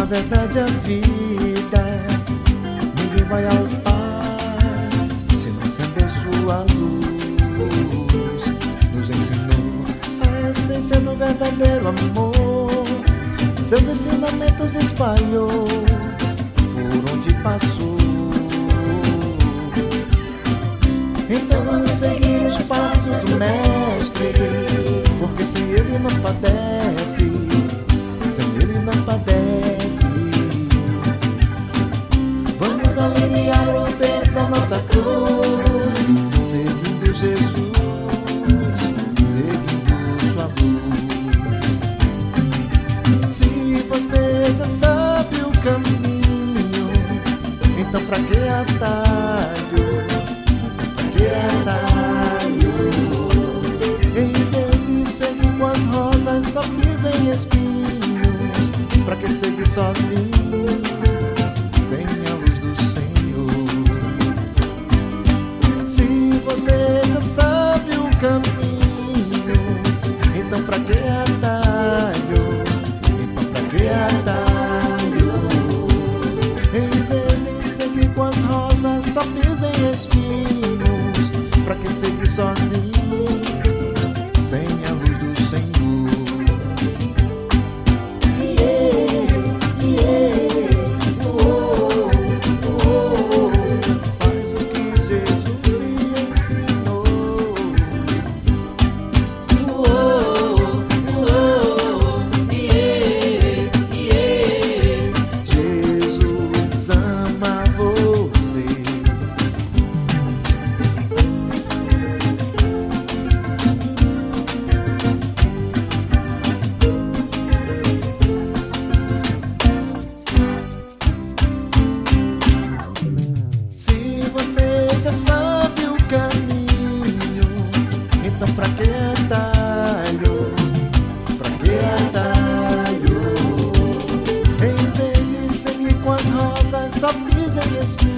verdade, a vida. Ninguém vai ao Pai se não acender sua luz. Nos ensinou a essência do verdadeiro amor. Seus ensinamentos espalhou por onde passou. Então vamos seguir os passos do Mestre, porque sem ele não padece, sem ele não padece. Vamos aliviar o peso da nossa cruz, seguindo Jesus, seguindo sua luz. Se você já sabe o caminho, então pra que atalho? Pra que atalho? Em vez de seguir com as rosas, só pisa em espinhos. Pra que seguir sozinho, sem a luz do Senhor? Se você já sabe o caminho, então pra que atalho? Então pra que atalho? Em vez de seguir com as rosas, só pisa em espinhos. Pra que seguir sozinho, sem a luz do Senhor? Faz o que Jesus te ensinou. Jesus ama você. Se você já sabe o caminho, então pra que atalho? Pra que atalho? Em vez de seguir com as rosas, só pisa em espinhos.